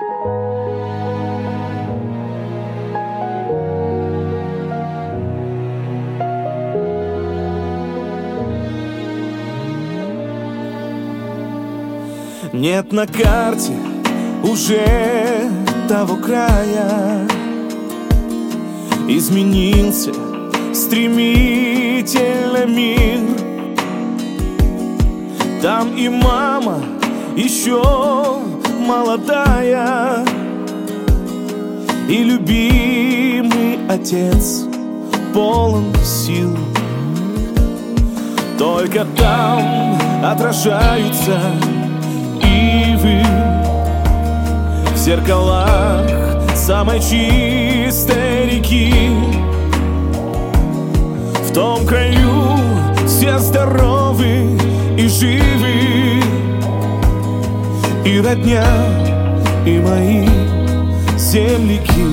Нет на карте уже того края. Изменился стремительно мир. Там и мама еще молодая, и любимый отец полон сил. Только там отражаются ивы в зеркалах самой чистой реки. В том краю все здоровы и живы, и родня, и мои земляки.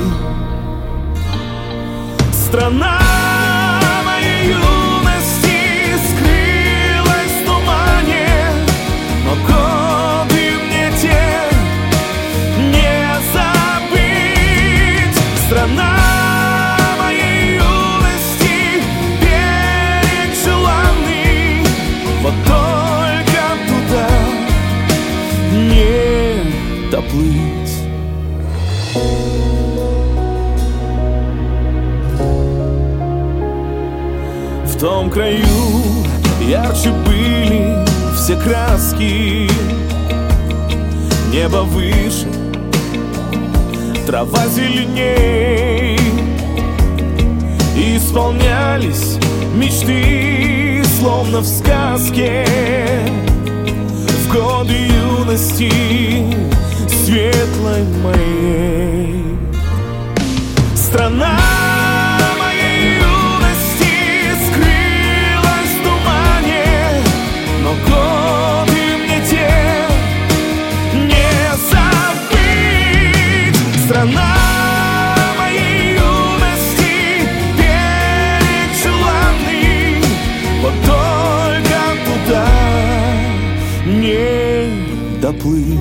Страна моей юности скрылась в тумане, но годы мне те не забыть. Страна моей юности, берег желанный, вот только туда не доплыть. В том краю ярче были все краски, небо выше, трава зеленей, и исполнялись мечты, словно в сказке, в годы юности светлой моей. Страна моей юности скрылась в тумане, но годы мне те не забыть. Страна моей юности, берег желанный, вот только туда не доплыть.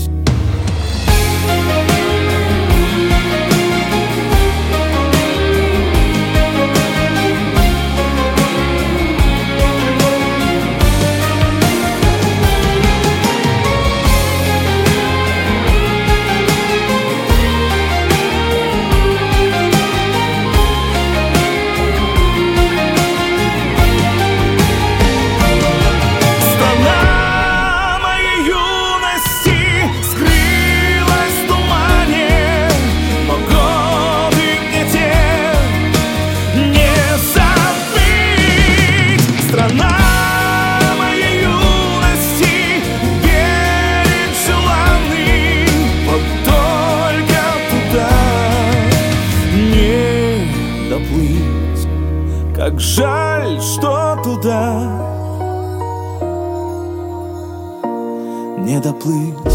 Как жаль, что туда не доплыть.